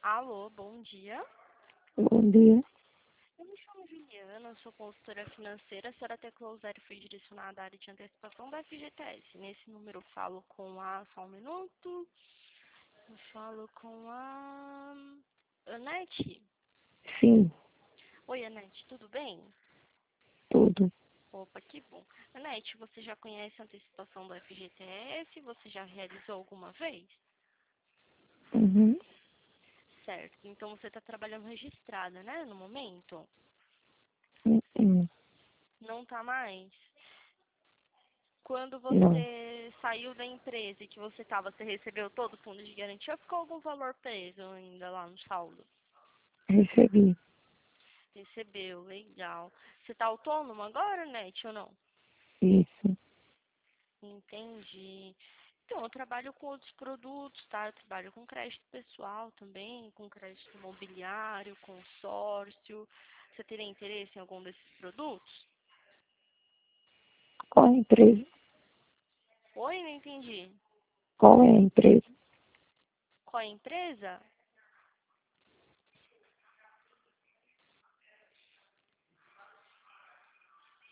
Alô, bom dia. Bom dia. Eu me chamo Juliana, sou consultora financeira. A senhora Teclou Zero foi direcionada à área de antecipação da FGTS. Nesse número eu falo com a... Só um minuto. Eu falo com a... Anete. Sim, Oi, Anete, tudo bem? tudo. Opa, que bom. Anete, você já conhece a antecipação do FGTS? Você já realizou alguma vez? Uhum. Certo. Então você está trabalhando registrada, né, no momento? Uhum. Não está mais? Quando Não, você saiu da empresa e que você estava, você recebeu todo o fundo de garantia ou ficou algum valor preso ainda lá no saldo? recebi. Recebeu, legal. Você está autônomo agora, Net, ou não? Isso. Entendi. Então, eu trabalho com outros produtos, tá? Eu trabalho com crédito pessoal também, com crédito imobiliário, consórcio. Você teria interesse em algum desses produtos? Qual é a empresa? Oi, não entendi. Qual é a empresa? Qual é a empresa?